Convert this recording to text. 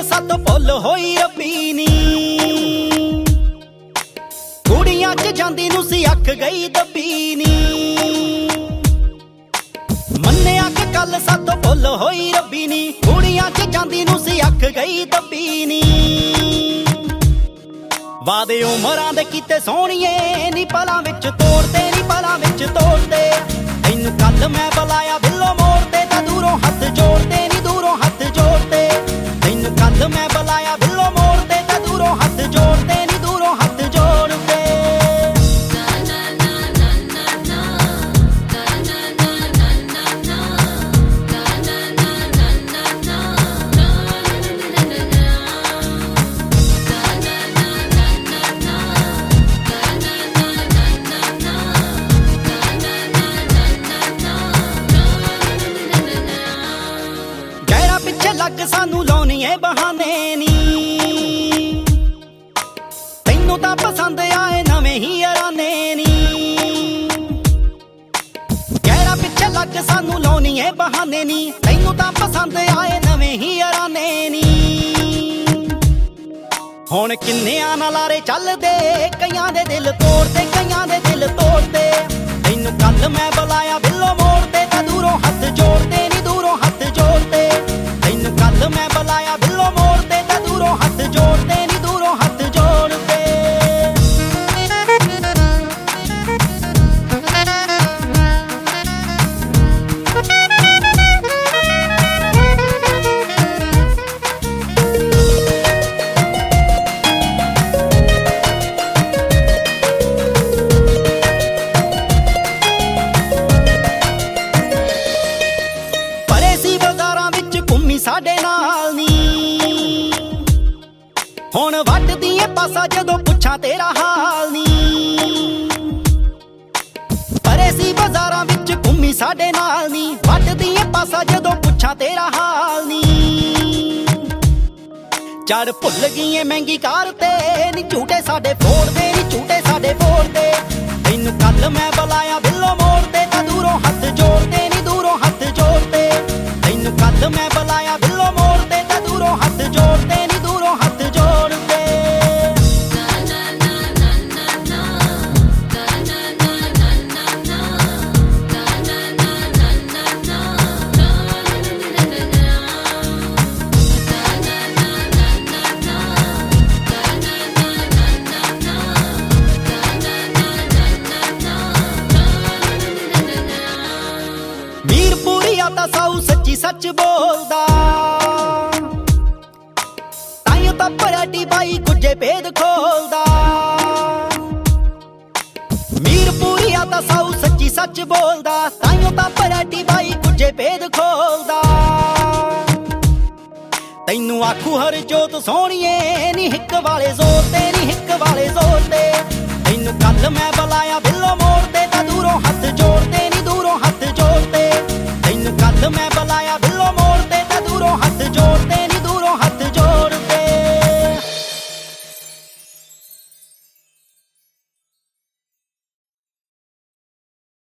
सातों भुल होई रब्बी नी। कुड़ियां च जांदी नूं सी अख गई दब्बी नी। मन्निया कि कल सातों भुल होई रब्बी नी। कुड़ियां च जांदी नूं सी अख गई दब्बी नी। वादे उमरां दे कीते सोहणीए नी पलां विच तोड़दे नी पलां विच तोड़दे। तैनूं कल मैं बुलाया बिल्लो मोड़ते तां दूरों हथ जोड़दे नी दूरों हथ जोड़दे। तैनूं कल मैं बुलाया बिल्लो मोड़ते तां दूरों हथ जोड़दे नी दूरों हथ जोड़दे। लग सानू लाउणीए बहाने नी। तैनू तां पसंद आए नवें ही याराने नी। गहरा पिछे लग सानू लाउणीए बहाने नी। तैनू तां पसंद आए नवें ही याराने नी। हुण किन्नियां नाल लारे चलदे कईयां दे दिल तोड़दे कईयां दे दिल तोड़दे। तैनू कल मैं बुलाया बिल्लो मोड़ते तां दूरों हथ जोड़दे नी दूरों हथ जोड़दे। कल मैं बुलाया बिल्लो मोड़ते तां दूरों हथ जोड़दे नी दूरों हथ जोड़दे। परे सी बाजारां विच घुम्मी साडे नाल नी। हुण वटदी ऐ पासा जदों पुछां तेरा हाल नी। परे सी बाजारां विच घुम्मी साडे नाल नी। वटदी ऐ पासा जदों पुछां तेरा हाल नी। चढ़ भुल गई ऐ महंगी कार ते नी झूठे साडे फोड़दे नी झूठे साडे फोड़दे। तैनूं कल मैं बुलाया बिल्लो मोड़ते तां दूरों हथ जोड़दे नी दूरों हथ जोड़दे। तैनूं कल मैं बुलाया बिल्लो मोड़ते तां दूरों हथ जोड़दे नी दूरों हथ जोड़दे। मीरपुरिया तां साऊ सच्ची सच बोलदा। ताइयों तां पराटी बाई गुज्जे भेद खोलदा। मीरपुरिया तां साऊ सच्ची सच बोलदा। ताइयों तां पराटी बाई गुज्जे भेद खोलदा। तैनूं आखू हर जोत सोहणीए नी हिक वाले जोर ते नी हिक वाले जोर ते। तैनूं कल मैं बुलाया बिल्लो